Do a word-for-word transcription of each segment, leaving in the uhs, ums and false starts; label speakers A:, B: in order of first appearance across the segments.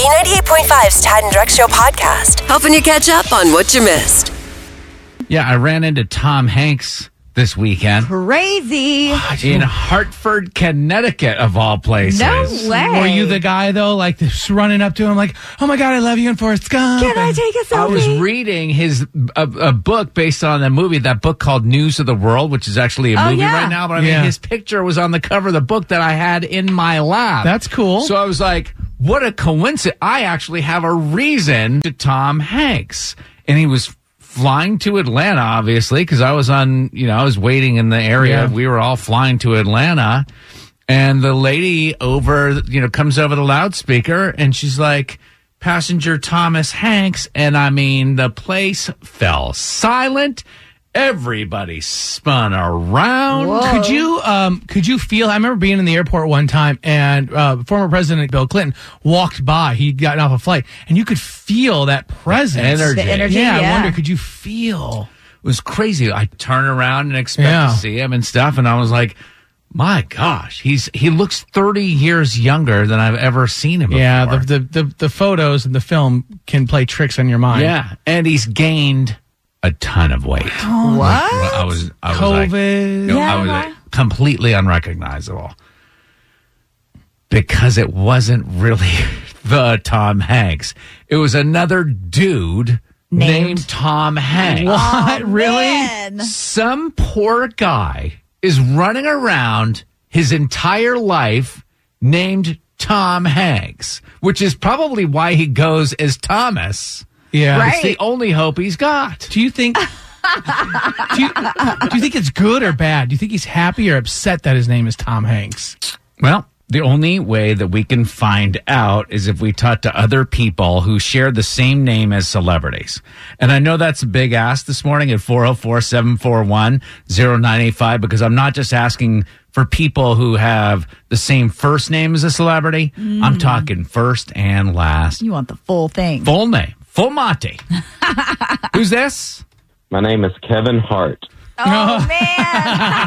A: B ninety-eight point five's Tad and Drex Show podcast, helping you catch up on what you missed.
B: Yeah, I ran into Tom Hanks this weekend.
C: Crazy.
B: In Hartford, Connecticut, of all places.
C: No way.
D: Were you the guy, though, like just running up to him like, oh, my God, I love you and Forrest Gump?
C: Can I take a selfie?
B: I was reading his a, a book based on a movie, that book called News of the World, which is actually a
C: Oh,
B: movie
C: yeah.
B: right now. But I mean,
D: Yeah.
B: his picture was on the cover of the book that I had in my lap.
D: That's cool.
B: So I was like, what a coincidence. I actually have a reason to Tom Hanks. And he was flying to Atlanta, obviously, because I was on, you know, I was waiting in the area.
D: Yeah.
B: We were all flying to Atlanta. And the lady over, you know, comes over the loudspeaker and she's like, passenger Thomas Hanks. And I mean, the place fell silent. Everybody spun around.
C: Whoa.
D: Could you um could you feel? I remember being in the airport one time, and uh, former President Bill Clinton walked by. He'd gotten off a flight, and you could feel that presence,
B: Energy.
C: The energy,
D: Yeah,
C: yeah.
D: I wonder, could you feel?
B: It was crazy. I turn around and expect
D: Yeah.
B: to see him and stuff. And I was like, my gosh, he's he looks thirty years younger than I've ever seen him
D: Yeah,
B: before.
D: the, the the the photos and the film can play tricks on your mind.
B: Yeah, and he's gained a ton of weight.
C: What?
B: I was, I was like,
D: COVID.
B: you know, I was
C: Yeah.
B: like, completely unrecognizable because it wasn't really the Tom Hanks. It was another dude named,
C: Named?
B: Tom Hanks.
D: What?
C: Oh,
D: Really?
C: man.
B: Some poor guy is running around his entire life named Tom Hanks, which is probably why he goes as Thomas.
D: Yeah.
C: Right.
B: It's the only hope he's got.
D: Do you think? do, you, do you think it's good or bad? Do you think he's happy or upset that his name is Tom Hanks?
B: Well, the only way that we can find out is if we talk to other people who share the same name as celebrities. And I know that's a big ask this morning at four oh four, seven four one, oh nine eight five, because I'm not just asking for people who have the same first name as a celebrity. I'm talking first and last.
C: You want the full thing.
B: Full name. Full Monty. Who's this?
E: My name is Kevin Hart.
C: Oh, man.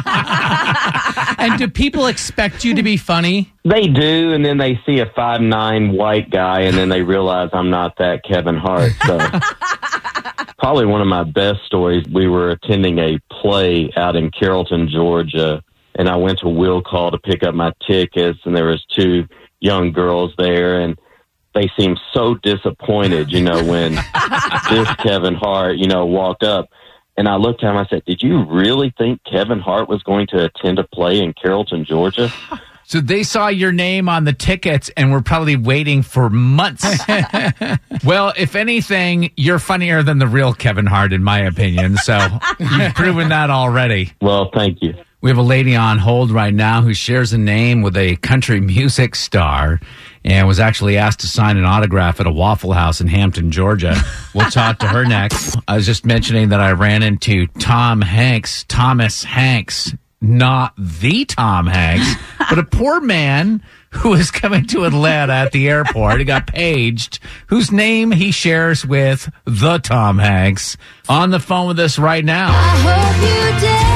D: And do people expect you to be funny?
E: They do, and then they see a five nine white guy, and then they realize I'm not that Kevin Hart. So, probably one of my best stories, we were attending a play out in Carrollton, Georgia, and I went to Will Call to pick up my tickets, and there was two young girls there, and they seemed so disappointed, you know, when this Kevin Hart, you know, walked up. And I looked at him, I said, did you really think Kevin Hart was going to attend a play in Carrollton, Georgia?
B: So they saw your name on the tickets and were probably waiting for months. Well, if anything, you're funnier than the real Kevin Hart, in my opinion. So you've proven that already.
E: Well, thank you.
B: We have a lady on hold right now who shares a name with a country music star and was actually asked to sign an autograph at a Waffle House in Hampton, Georgia. We'll talk to her next. I was just mentioning that I ran into Tom Hanks, Thomas Hanks, not the Tom Hanks, but a poor man who is coming to Atlanta at the airport. He got paged, whose name he shares with the Tom Hanks. On the phone with us right now.
C: I hope you did.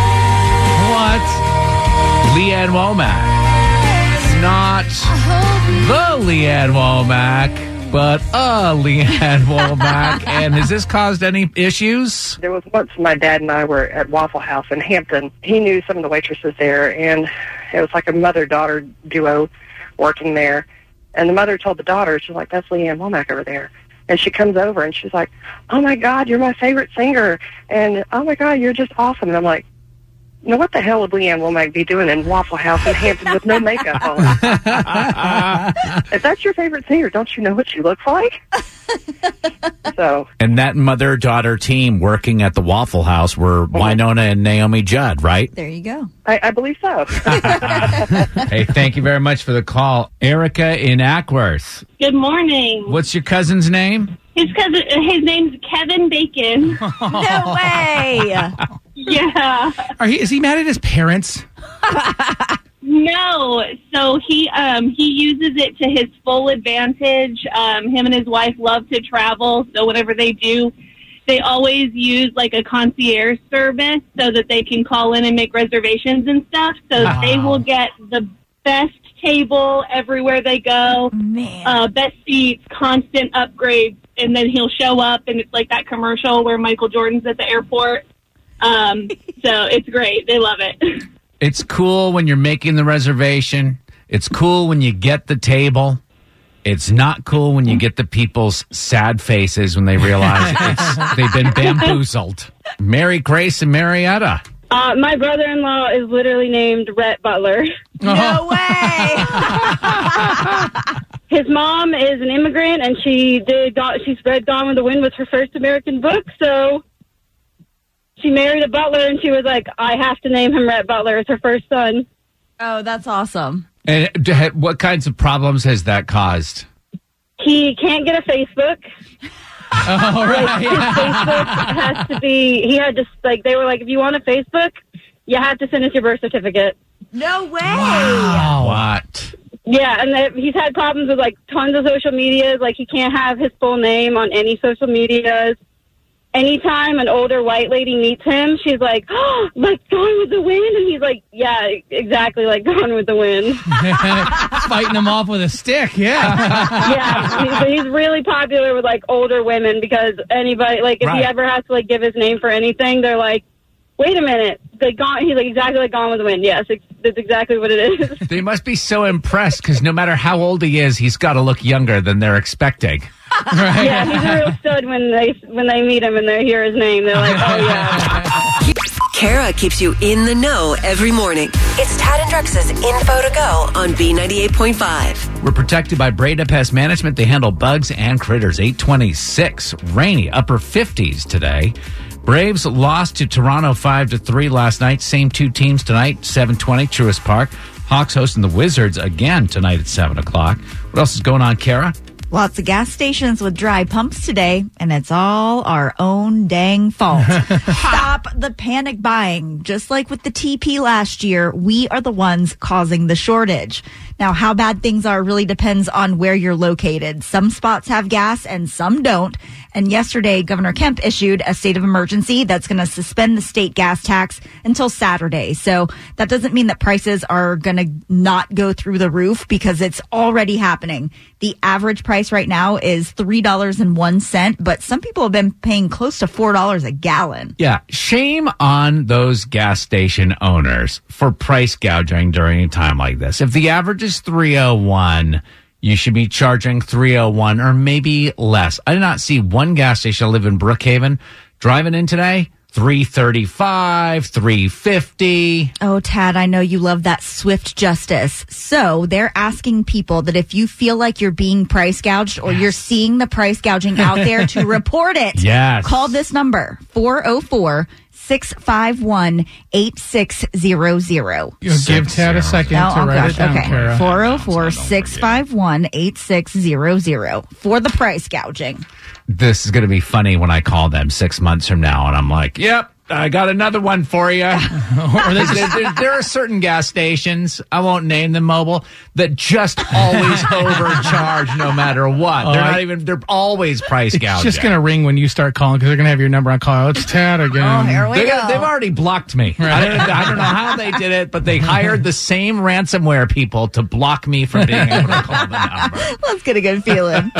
B: What? Leanne Womack. Not the Leanne Womack, but a Leanne Womack. And has this caused any issues?
F: There was once my dad and I were at Waffle House in Hampton. He knew some of the waitresses there, and it was like a mother-daughter duo working there. And the mother told the daughter, she's like, that's Leanne Womack over there. And she comes over, and she's like, oh, my God, you're my favorite singer. And, oh, my God, you're just awesome. And I'm like, now, what the hell would Leanne Womack be doing in Waffle House in Hampton with no makeup on? If that's your favorite singer, don't you know what she looks like? So,
B: And that mother-daughter team working at the Waffle House were Winona and Naomi Judd, right?
C: There you go.
F: I, I believe so.
B: Hey, thank you very much for the call. Erica in Ackworth.
G: Good morning.
B: What's your cousin's name?
G: His cousin, his name's Kevin Bacon.
C: No way.
G: Yeah.
D: Are he? Is he mad at his parents?
G: No. So he um he uses it to his full advantage. Um, him and his wife love to travel, so whatever they do, they always use like a concierge service so that they can call in and make reservations and stuff. So
D: Wow.
G: they will get the best table everywhere they go.
C: Man.
G: Uh, best seats, constant upgrades. And then he'll show up, and it's like that commercial where Michael Jordan's at the airport. Um, so it's great. They love it.
B: It's cool when you're making the reservation. It's cool when you get the table. It's not cool when you get the people's sad faces when they realize it's, they've been bamboozled. Mary Grace and Marietta.
H: Uh, my brother-in-law is literally named Rhett Butler.
C: No way.
H: His mom is an immigrant, and she did. She's read Gone with the Wind was her first American book, so she married a butler, and she was like, I have to name him Rhett Butler. It's her first son.
C: Oh, that's awesome.
B: And d- what kinds of problems has that caused?
H: He can't get a Facebook.
D: Oh, right.
H: His Facebook has to be, he had to, like, they were like, if you want a Facebook, you have to send us your birth certificate.
C: No way.
B: Wow. What?
H: Yeah, and the, he's had problems with, like, tons of social medias. Like, he can't have his full name on any social medias. Anytime an older white lady meets him, she's like, oh, like Gone with the Wind? And he's like, yeah, exactly like Gone with the Wind.
D: Fighting him off with a stick, yeah.
H: Yeah, he's, he's really popular with, like, older women because anybody, like, if
B: Right.
H: he ever has to, like, give his name for anything, they're like, wait a minute. They gone, he's like, exactly like Gone with the Wind. Yes, it's, that's exactly what it is.
B: They must be so impressed because no matter how old he is, he's got to look younger than they're expecting.
D: Right.
H: Yeah, he's a real stud when they when they meet him and they hear his name. They're like, oh, yeah.
A: Kara keeps you in the know every morning. It's Tad and Drex's Info to Go on B ninety-eight point five.
B: We're protected by Breda Pest Management. They handle bugs and critters. eight twenty-six, rainy, upper fifties today. Braves lost to Toronto five to three last night. Same two teams tonight, seven twenty, Truist Park. Hawks hosting the Wizards again tonight at seven o'clock. What else is going on, Kara?
C: Lots of gas stations with dry pumps today, and it's all our own dang fault. Stop the panic buying. Just like with the T P last year, we are the ones causing the shortage. Now, how bad things are really depends on where you're located. Some spots have gas and some don't. And yesterday, Governor Kemp issued a state of emergency that's going to suspend the state gas tax until Saturday. So that doesn't mean that prices are going to not go through the roof because it's already happening. The average price right now is three dollars and one cent, but some people have been paying close to four dollars a gallon.
B: Yeah, shame on those gas station owners for price gouging during a time like this. If the average is three oh one, you should be charging three oh one or maybe less. I did not see one gas station. I live in Brookhaven. Driving in today, three thirty-five, three fifty.
C: Oh, Tad, I know you love that swift justice. So they're asking people that if you feel like you're being price gouged or you're seeing the price gouging out there to report it.
B: Yes.
C: Call this number, four oh four, six five one, eight six zero zero.
D: You'll give Tad a second
C: Oh,
D: to
C: oh
D: write
C: gosh,
D: it down,
C: okay.
D: Kara.
C: four oh four, six five one, eight six zero zero for the price gouging.
B: This is going to be funny when I call them six months from now and I'm like, yep, I got another one for you. Or there, there, there are certain gas stations, I won't name them, Mobile, that just always overcharge no matter what.
D: Oh,
B: they're
D: I-
B: not even, they're always price
D: It's
B: gouging.
D: just going to ring when you start calling because they're going to have your number on call. It's Tad again.
C: Oh, here we
B: They,
C: go.
B: they've already blocked me. I, don't, I don't know how they did it, but they hired the same ransomware people to block me from being able to call the number.
C: Let's get a good feeling.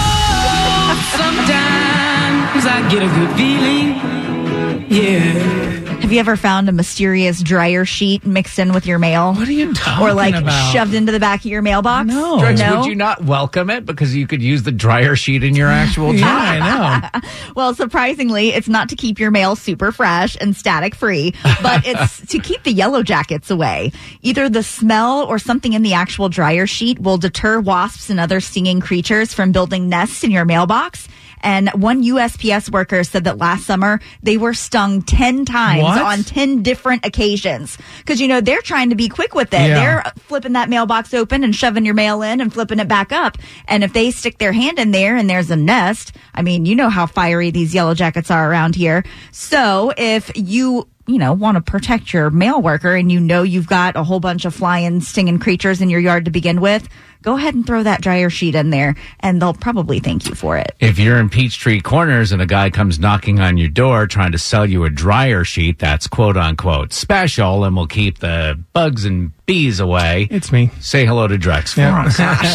I: Sometimes I get a good feeling, yeah.
C: Have you ever found a mysterious dryer sheet mixed in with your mail?
D: What are you talking
C: Or like
D: about?
C: shoved into the back of your mailbox?
D: No.
B: Drex,
C: No?
B: would you not welcome it because you could use the dryer sheet in your actual
D: Yeah,
B: time?
D: I know.
C: Well, surprisingly, it's not to keep your mail super fresh and static free, but it's to keep the yellow jackets away. Either the smell or something in the actual dryer sheet will deter wasps and other stinging creatures from building nests in your mailbox. And one U S P S worker said that last summer they were stung ten times
D: What?
C: on ten different occasions. Because, you know, they're trying to be quick with it.
D: Yeah.
C: They're flipping that mailbox open and shoving your mail in and flipping it back up. And if they stick their hand in there and there's a nest, I mean, you know how fiery these yellow jackets are around here. So if you you know, want to protect your mail worker and you know you've got a whole bunch of flying, stinging creatures in your yard to begin with, go ahead and throw that dryer sheet in there, and they'll probably thank you for it.
B: If you're in Peachtree Corners and a guy comes knocking on your door trying to sell you a dryer sheet that's quote unquote special and will keep the bugs and bees away,
D: It's me.
B: say hello to Drex for
D: Yeah.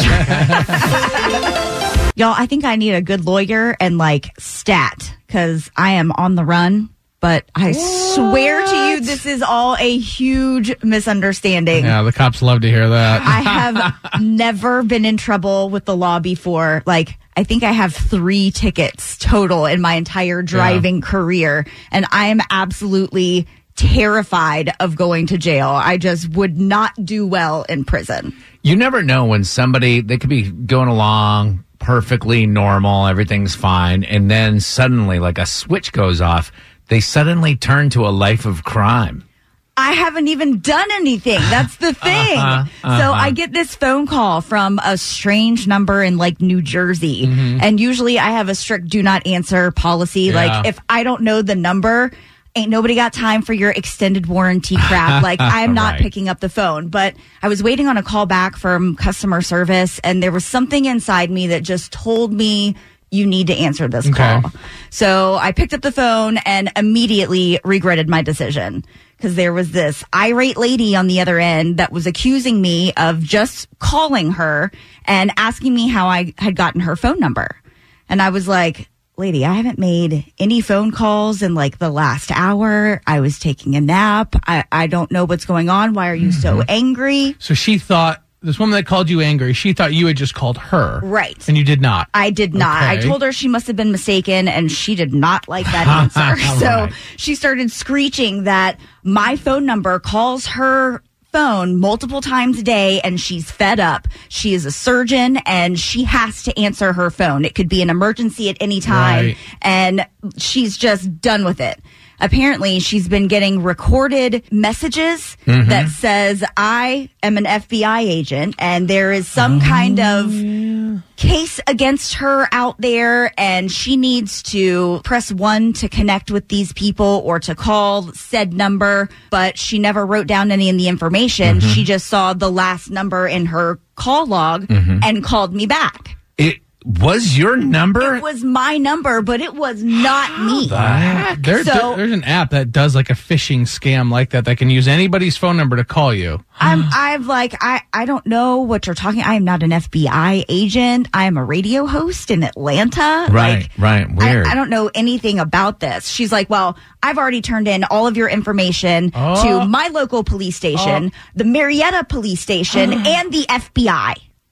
B: us.
C: Y'all, I think I need a good lawyer and like stat because I am on the run. But I swear to you, this is all a huge misunderstanding.
D: Yeah, the cops love to hear that.
C: I have never been in trouble with the law before. Like, I think I have three tickets total in my entire driving yeah. career. And I am absolutely terrified of going to jail. I just would not do well in prison.
B: You never know when somebody, they could be going along perfectly normal, everything's fine, and then suddenly, like a switch goes off, they suddenly turn to a life of crime.
C: I haven't even done anything. That's the thing. Uh-huh, uh-huh. So I get this phone call from a strange number in like New Jersey. Mm-hmm. And usually I have a strict do not answer policy. Yeah. Like if I don't know the number, ain't nobody got time for your extended warranty crap. Like I'm not right. picking up the phone. But I was waiting on a call back from customer service, and there was something inside me that just told me you need to answer this okay. call. So I picked up the phone and immediately regretted my decision because there was this irate lady on the other end that was accusing me of just calling her and asking me how I had gotten her phone number. And I was like, lady, I haven't made any phone calls in like the last hour. I was taking a nap. I, I don't know what's going on. Why are you mm-hmm. so angry?
D: So she thought, this woman that called you angry, she thought you had just called her.
C: Right.
D: And you did not.
C: I did not. Okay. I told her she must have been mistaken, and she did not like that answer. So right. she started screeching that my phone number calls her phone multiple times a day, and she's fed up. She is a surgeon, and she has to answer her phone. It could be an emergency at any time, right. and she's just done with it. Apparently, she's been getting recorded messages mm-hmm. that says, I am an F B I agent, and there is some oh, kind of yeah. case against her out there, and she needs to press one to connect with these people or to call said number, but she never wrote down any of the information. Mm-hmm. She just saw the last number in her call log mm-hmm. and called me back.
B: It was your number?
C: It was my number, but it was not me.
D: The there, so, there, there's an app that does like a phishing scam like that that can use anybody's phone number to call you.
C: I'm, I've like, I, I don't know what you're talking. I am not an F B I agent. I am a radio host in Atlanta.
B: Right,
C: like,
B: right. Weird.
C: I, I don't know anything about this. She's like, well, I've already turned in all of your information oh. to my local police station, oh. the Marietta police station, and the F B I.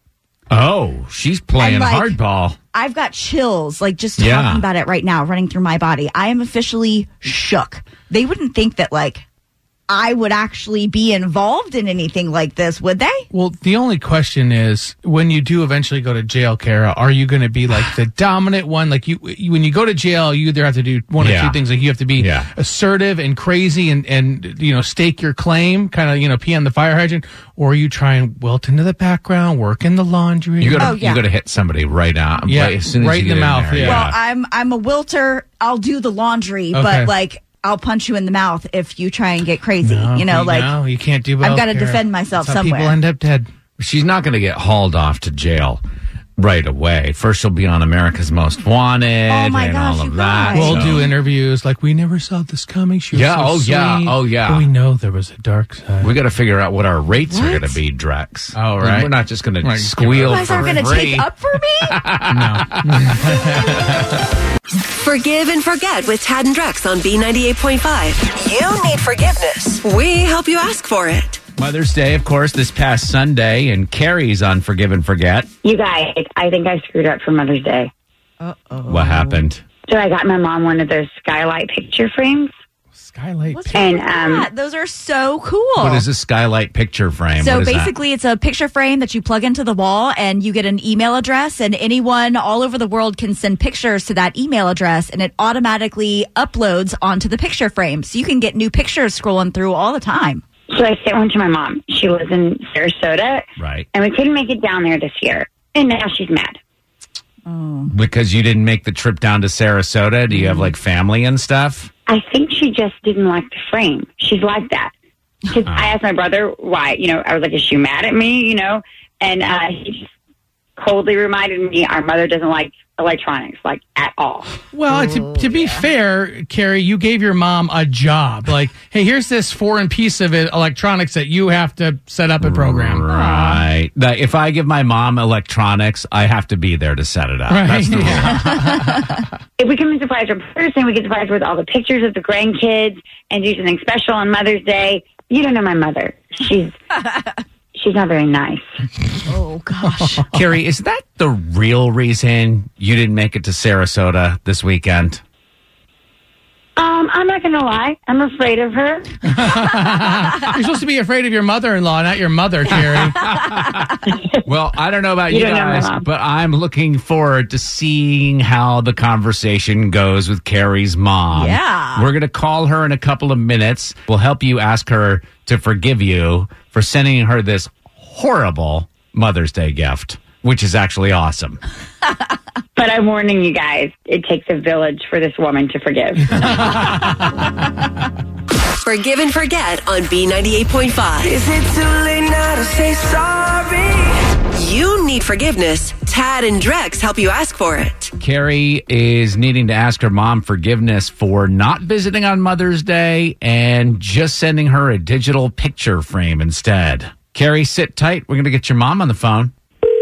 B: Oh, she's playing like, hardball.
C: I've got chills, like just talking yeah. about it right now, running through my body. I am officially shook. They wouldn't think that, like, I would actually be involved in anything like this, would they?
D: Well, the only question is, when you do eventually go to jail, Kara, are you going to be like the dominant one? Like you, you, when you go to jail, you either have to do one yeah. or two things. Like you have to be yeah. assertive and crazy and, and, you know, stake your claim, kind of, you know, pee on the fire hydrant, or you try and wilt into the background, work in the laundry.
B: You gotta,
C: oh, yeah.
B: you gotta hit somebody right out.
D: Yeah,
B: right, as soon as
D: right
B: you
D: in the
B: get
D: mouth.
B: In there,
D: yeah.
C: Well, I'm, I'm a wilter. I'll do the laundry, okay. but like, I'll punch you in the mouth if you try and get crazy.
D: No,
C: you know, like
D: no, you can't do both.
C: I've got to defend myself
D: That's how
C: somewhere.
D: People end up dead.
B: She's not going to get hauled off to jail right away. First, she'll be on America's Most Wanted
C: oh my
B: and
C: gosh,
B: all of
C: you
B: that.
C: guys.
D: We'll
B: so.
D: do interviews like we never saw this coming. She was
B: yeah,
D: so
B: oh
D: sweet,
B: yeah, oh yeah.
D: But we know there was a dark side.
B: We got to figure out what our rates
C: what?
B: are going to be, Drex.
D: Oh right,
B: we're not just going
D: right.
B: to squeal.
C: You guys
B: for
C: aren't going to take up for me.
D: No.
A: Forgive and forget with Tad and Drex on B ninety-eight point five. You need forgiveness. We help you ask for it.
B: Mother's Day, of course, this past Sunday, and Carrie's on Forgive and Forget.
J: You guys, I think I screwed up for Mother's Day.
C: Uh-oh.
B: What happened?
J: So I got my mom one of those skylight picture frames.
D: Skylight
C: What's
D: picture.
C: wrong with
J: And, um,
C: that? Those are so cool.
B: What is a skylight picture frame?
C: So
B: What is
C: basically,
B: that?
C: it's a picture frame that you plug into the wall, and you get an email address, and anyone all over the world can send pictures to that email address, and it automatically uploads onto the picture frame. So you can get new pictures scrolling through all the time.
J: So I sent one to my mom. She lives in Sarasota.
B: Right.
J: And we couldn't make it down there this year. And now she's mad.
C: Oh.
B: Because you didn't make the trip down to Sarasota? Do you have like family and stuff?
J: I think she just didn't like the frame. She's like that. Because
B: Oh.
J: I asked my brother why. You know, I was like, is she mad at me? You know? And uh, he just coldly reminded me our mother doesn't like electronics, like, at all.
D: Well, to, to be yeah. fair, Carrie, you gave your mom a job. Like, hey, here's this foreign piece of it, electronics that you have to set up and program.
B: Right. That if I give my mom electronics, I have to be there to set it up.
D: Right.
B: That's the
J: rule. If we can surprise her person, we can surprise her with all the pictures of the grandkids and do something special on Mother's Day. You don't know my mother. She's... She's not very nice.
C: Oh, gosh.
B: Carrie, is that the real reason you didn't make it to Sarasota this weekend?
J: Um, I'm not going to lie. I'm afraid of her.
D: You're supposed to be afraid of your mother-in-law, not your mother, Carrie.
B: Well, I don't know about you,
J: you
B: guys, but I'm looking forward to seeing how the conversation goes with Carrie's mom.
C: Yeah.
B: We're going to call her in a couple of minutes. We'll help you ask her to forgive you for sending her this horrible Mother's Day gift, which is actually awesome.
J: But I'm warning you guys, it takes a village for this woman to forgive.
A: Forgive and Forget on B ninety-eight point five.
I: Is it too late now to say sorry?
A: You need forgiveness. Tad and Drex help you ask for it.
B: Carrie is needing to ask her mom forgiveness for not visiting on Mother's Day and just sending her a digital picture frame instead. Carrie, sit tight. We're going to get your mom on the phone.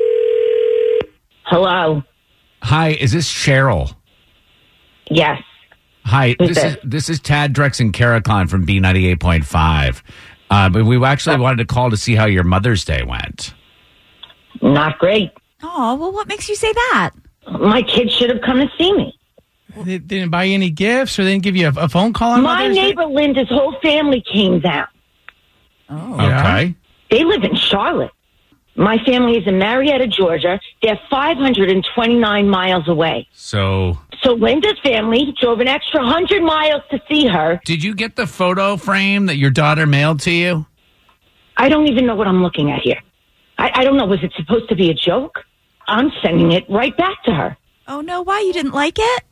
K: Hello.
B: Hi, is this Cheryl?
K: Yes.
B: Hi,
K: Who's
B: this
K: this?
B: is this is Tad, Drex, and Caricon from B ninety-eight point five. Uh, but we actually wanted to call to see how your Mother's Day went.
K: Not great.
C: Oh, well, what makes you say that?
K: My kids should have come to see me.
D: They didn't buy you any gifts, or they didn't give you a, a phone call on
K: My
D: Mother's
K: neighbor
D: Day?
K: Linda's whole family came down.
C: Oh.
B: Okay.
K: They live in Charlotte. My family is in Marietta, Georgia. They're five hundred twenty-nine miles away.
B: So,
K: So Linda's family drove an extra one hundred miles to see her.
B: did you get the photo frame that your daughter mailed to you?
K: I don't even know what I'm looking at here. I, I don't know. Was it supposed to be a joke? I'm sending it right back to her.
C: Oh, no, why? You didn't like it?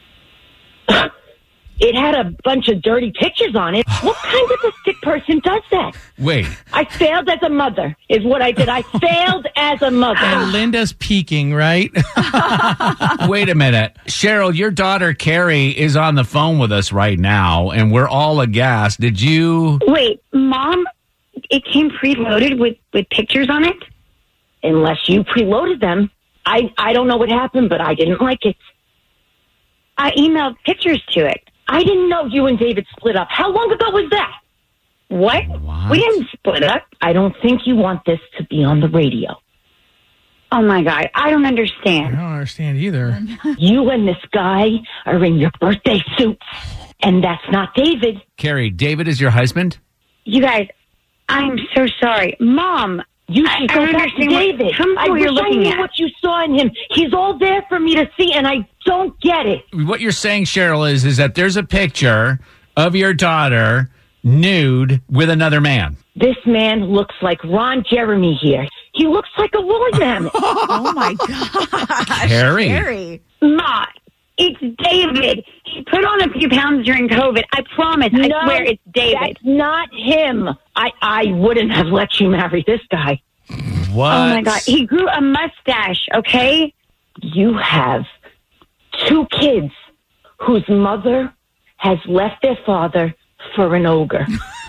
K: It had a bunch of dirty pictures on it. What kind of a sick person does that?
B: Wait.
K: I failed as a mother, is what I did. I failed as a mother.
D: And Linda's peeking, right?
B: Wait a minute. Cheryl, your daughter Carrie is on the phone with us right now, and we're all aghast. Did you...
J: Wait, Mom, it came preloaded with, with pictures on it?
K: Unless you preloaded them. I, I don't know what happened, but I didn't like it.
J: I emailed pictures to it.
K: I didn't know you and David split up. How long ago was that?
J: What?
B: What?
J: We didn't split up.
K: I don't think you want this to be on the radio.
J: Oh, my God. I don't
D: I
J: understand.
D: don't understand either.
K: You and this guy are in your birthday suits, and that's not David.
B: Carrie, David is your husband?
J: You guys, I'm so sorry. Mom,
K: You
J: I-
K: should
J: I
K: go
J: don't
K: back to
J: understand what-
K: David.
J: tell me
K: I
J: what
K: wish
J: you're
K: I
J: looking
K: knew
J: at.
K: what you saw in him. He's all there for me to see, and I don't get it.
B: What you're saying, Cheryl, is, is that there's a picture of your daughter nude with another man.
K: This man looks like Ron Jeremy here. He looks like a woolly mammoth.
C: Oh, my gosh.
B: Carrie.
C: Carrie.
J: Ma, it's David. He put on a few pounds during COVID. I promise. I
K: No,
J: swear it's David.
K: That's not him. I, I wouldn't have let you marry this guy.
B: What?
J: Oh, my God. He grew a mustache, okay?
K: You have two kids whose mother has left their father for an ogre.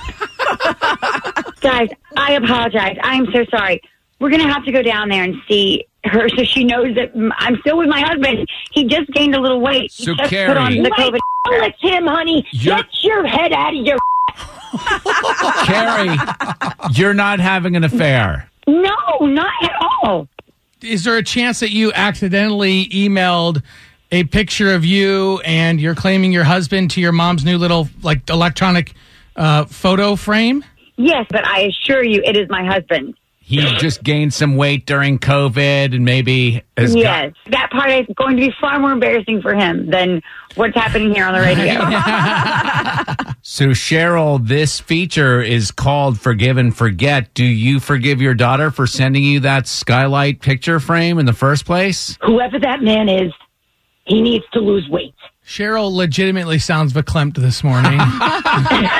J: Guys, I apologize. I am so sorry. We're going to have to go down there and see her so she knows that m- I'm still with my husband. He just gained a little weight. He
B: So,
J: just
B: Carrie-
J: put on the
K: My
J: COVID.
K: it's him, honey.
B: You're-
K: Get your head out of your...
B: Carrie, you're not having an affair.
J: No, not at all.
D: Is there a chance that you accidentally emailed a picture of you and you're claiming your husband to your mom's new little like electronic uh, photo frame?
J: Yes, but I assure you it is my husband.
B: He just gained some weight during COVID and maybe has
J: Yes, that part is going to be far more embarrassing for him than what's happening here on the radio.
B: got... So, Cheryl, this feature is called Forgive and Forget. Do you forgive your daughter for sending you that skylight picture frame in the first place?
K: Whoever that man is, he needs to lose weight.
D: Cheryl legitimately sounds verklempt this morning.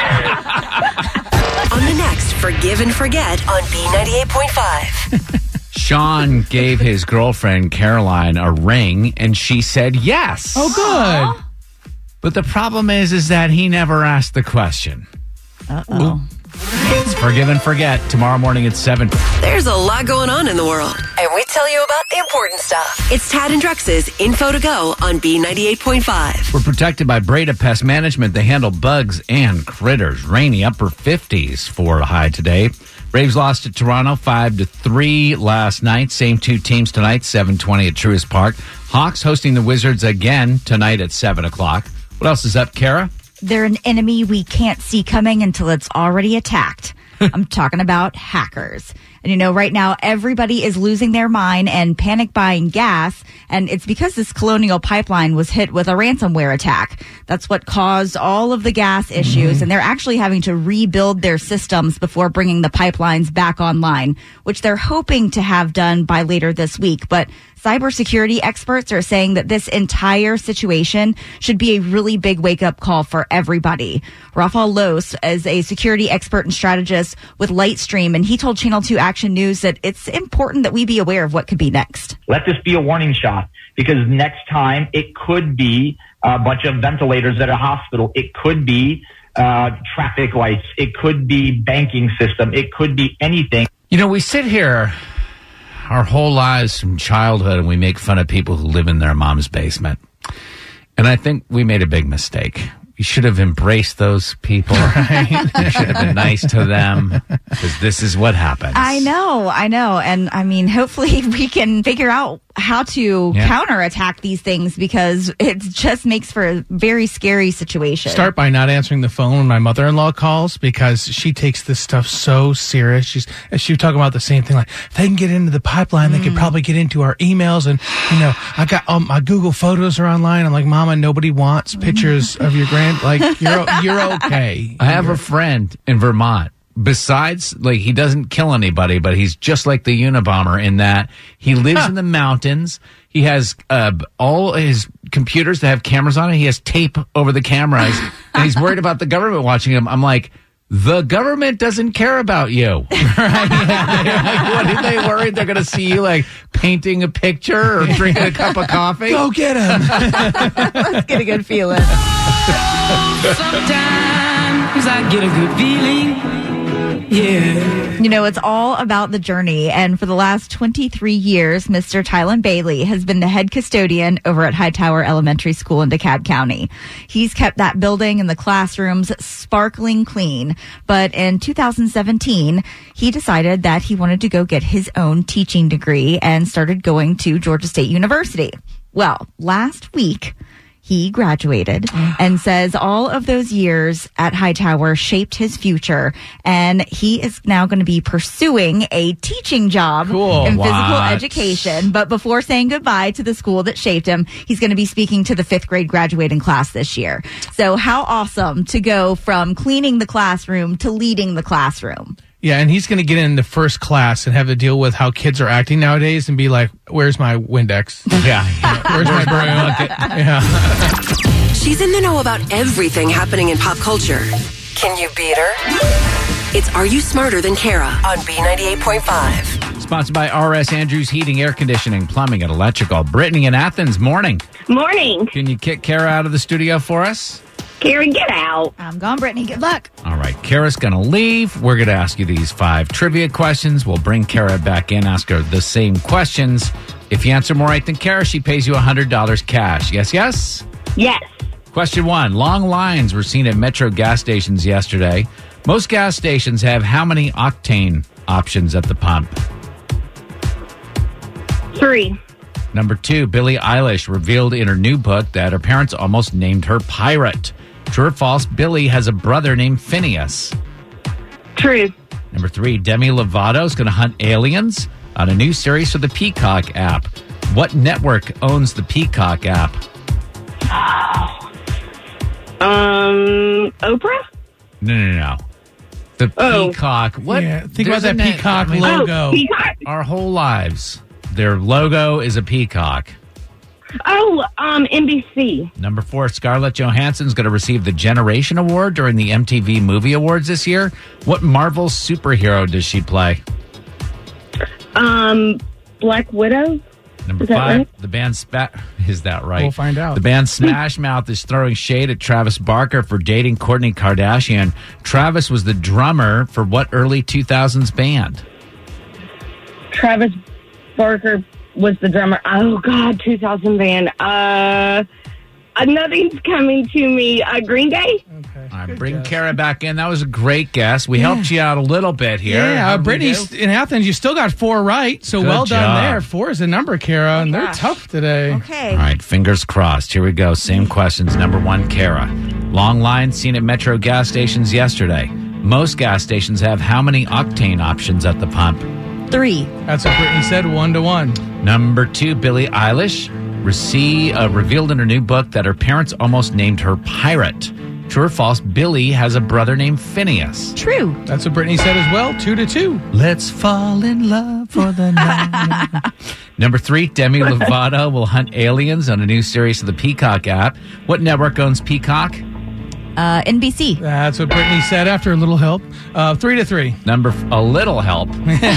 A: On the next Forgive and Forget on B ninety-eight point five.
B: Sean gave his girlfriend, Caroline, a ring, and she said yes.
D: Oh, good.
C: Aww.
B: But the problem is, is that he never asked the question.
C: Uh-oh.
B: It's Forgive and Forget tomorrow morning at seven.
A: There's a lot going on in the world, and we tell you about the important stuff. It's Tad and Drex's Info to Go on B ninety-eight point five.
B: We're protected by Breda Pest Management. They handle bugs and critters. Rainy upper fifties for a high today. Braves lost at Toronto five to three last night. Same two teams tonight, seven twenty at Truist Park. Hawks hosting the Wizards again tonight at seven o'clock. What else is up, Kara?
C: They're an enemy we can't see coming until it's already attacked. I'm talking about hackers. And you know, right now, everybody is losing their mind and panic buying gas. And it's because this Colonial Pipeline was hit with a ransomware attack. That's what caused all of the gas issues. Mm-hmm. And they're actually having to rebuild their systems before bringing the pipelines back online, which they're hoping to have done by later this week. But cybersecurity experts are saying that this entire situation should be a really big wake-up call for everybody. Rafael Los is a security expert and strategist with Lightstream, and he told Channel two Action News that it's important that we be aware of what could be next.
L: Let this be a warning shot, because next time it could be a bunch of ventilators at a hospital. It could be uh, traffic lights. It could be banking system. It could be anything.
B: You know, we sit here our whole lives from childhood and we make fun of people who live in their mom's basement. And I think we made a big mistake. You should have embraced those people. Right? You should have been nice to them, because this is what happens.
C: I know, I know. And I mean, hopefully we can figure out how to yeah. counterattack these things, because it just makes for a very scary situation.
D: Start by not answering the phone when my mother-in-law calls, because she takes this stuff so serious. She's she was talking about the same thing, like, if they can get into the pipeline, mm. they can probably get into our emails. And, you know, I got um, my Google Photos are online. I'm like, Mama, nobody wants pictures of your grand. Like, you're you're okay.
B: I have
D: you're-
B: a friend in Vermont. Besides, like, he doesn't kill anybody, but he's just like the Unabomber in that he lives huh. in the mountains. He has uh, all his computers that have cameras on it. He has tape over the cameras, and he's worried about the government watching him. I'm like, the government doesn't care about you. Right? Yeah. Like, what are they worried? They're going to see you, like, painting a picture or drinking a cup of coffee?
D: Go get him.
C: Let's get a good feeling.
I: Sometimes I get a good feeling. Yeah.
C: You know, it's all about the journey. And for the last twenty-three years, Mister Tylen Bailey has been the head custodian over at Hightower Elementary School in DeKalb County. He's kept that building and the classrooms sparkling clean. But in two thousand seventeen, he decided that he wanted to go get his own teaching degree and started going to Georgia State University. Well, last week, he graduated and says all of those years at Hightower shaped his future, and he is now going to be pursuing a teaching job
B: cool.
C: in
B: what?
C: physical education. But before saying goodbye to the school that shaped him, he's going to be speaking to the fifth grade graduating class this year. So how awesome to go from cleaning the classroom to leading the classroom.
D: Yeah, and he's going to get in the first class and have to deal with how kids are acting nowadays and be like, where's my Windex?
B: Yeah.
D: Where's my broom? Yeah.
A: She's in the know about everything happening in pop culture. Can you beat her? It's Are You Smarter Than Kara on B ninety-eight point five.
B: Sponsored by R S Andrews Heating, Air Conditioning, Plumbing, and Electrical. Brittany in Athens, morning.
H: Morning.
B: Can you kick Kara out of the studio for us?
H: Kara, get out.
C: I'm gone, Brittany. Good luck.
B: All right. Kara's going to leave. We're going to ask you these five trivia questions. We'll bring Kara back in, ask her the same questions. If you answer more right than Kara, she pays you one hundred dollars cash. Yes, yes?
H: Yes.
B: Question one. Long lines were seen at Metro gas stations yesterday. Most gas stations have how many octane options at the pump?
H: Three.
B: Number two, Billie Eilish revealed in her new book that her parents almost named her Pirate. True or false, Billie has a brother named Phineas.
H: True.
B: Number three, Demi Lovato is going to hunt aliens on a new series for the Peacock app. What network owns the Peacock app?
H: Um, Oprah?
B: No, no, no. The
H: oh.
B: Peacock. What?
D: Yeah, think about that Peacock net, logo.
H: Oh, Peacock.
B: Our whole lives, their logo is a peacock.
H: Oh, um, N B C.
B: Number four, Scarlett Johansson's going to receive the Generation Award during the M T V Movie Awards this year. What Marvel superhero does she play?
G: Um, Black Widow.
B: Number
G: Is that
B: five,
G: right?
B: the band Spa- Is that right?
D: We'll find out.
B: The band Smash Mouth is throwing shade at Travis Barker for dating Kourtney Kardashian. Travis was the drummer for what early two thousands band?
G: Travis Barker was the drummer. Oh, God, two thousand band. Uh, uh, nothing's coming to me. Uh, Green Day?
D: Okay.
B: All right, bring Kara back in. That was a great guess. We helped you out a little bit here.
D: Yeah,
B: How
D: uh,
B: did we
D: Brittany's
B: do?
D: in Athens. You still got four right, so
B: Good
D: well done
B: job.
D: there. Four is the number, Kara, and they're
C: gosh.
D: tough today.
C: Okay.
B: All right, fingers crossed. Here we go. Same questions. Number one, Kara. Long line seen at Metro gas stations yesterday. Most gas stations have how many octane options at the pump?
C: Three.
D: That's what Brittany said, one to one.
B: Number two, Billie Eilish rece- uh, revealed in her new book that her parents almost named her Pirate. True or false, Billie has a brother named Phineas.
C: True.
D: That's what Brittany said as well, two to two.
B: Let's fall in love for the night. Number three, Demi Lovato will hunt aliens on a new series of the Peacock app. What network owns Peacock?
C: Uh, N B C.
D: That's what Brittany said after a little help. Uh, three to three.
B: Number f- a little help.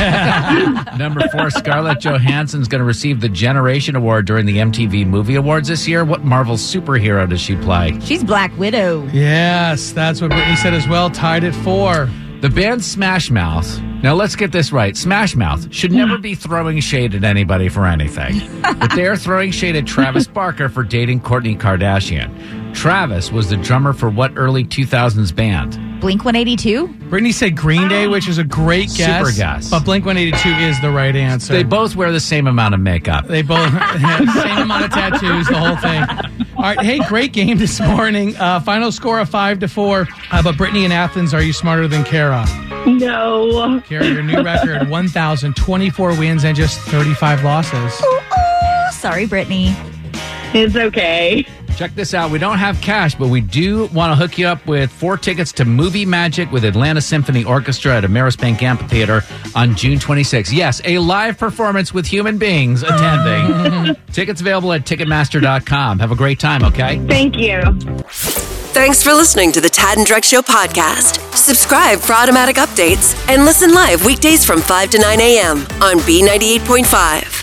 B: Number four, Scarlett Johansson's going to receive the Generation Award during the M T V Movie Awards this year. What Marvel superhero does she play?
C: She's Black Widow.
D: Yes, that's what Brittany said as well, tied at four.
B: The band Smash Mouth. Now let's get this right. Smash Mouth should never be throwing shade at anybody for anything. But they're throwing shade at Travis Barker for dating Kourtney Kardashian. Travis was the drummer for what early two thousands band?
C: Blink one eighty-two.
D: Brittany said Green Day, which is a great guess.
B: Super guess.
D: But Blink one eighty-two is the right answer.
B: They both wear the same amount of makeup.
D: They both have the same amount of tattoos, the whole thing. All right, hey, great game this morning. Uh, final score of five to four. Uh, but Brittany in Athens, are you smarter than Kara?
G: No.
D: Kara, your new record, one thousand twenty-four wins and just thirty-five losses.
C: Ooh, ooh. Sorry, Brittany.
G: It's okay.
B: Check this out. We don't have cash, but we do want to hook you up with four tickets to Movie Magic with Atlanta Symphony Orchestra at Ameris Bank Amphitheater on June twenty-sixth. Yes, a live performance with human beings attending. Tickets available at Ticketmaster dot com. Have a great time, okay?
G: Thank you.
A: Thanks for listening to the Tad and Drex Show podcast. Subscribe for automatic updates and listen live weekdays from five to nine a.m. on B ninety-eight point five.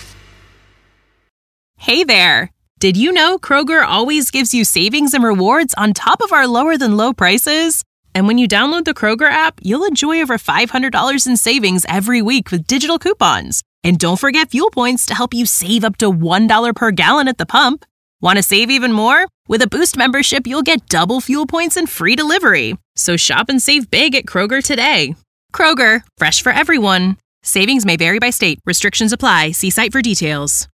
M: Hey there. Did you know Kroger always gives you savings and rewards on top of our lower than low prices? And when you download the Kroger app, you'll enjoy over five hundred dollars in savings every week with digital coupons. And don't forget fuel points to help you save up to one dollar per gallon at the pump. Want to save even more? With a Boost membership, you'll get double fuel points and free delivery. So shop and save big at Kroger today. Kroger, fresh for everyone. Savings may vary by state. Restrictions apply. See site for details.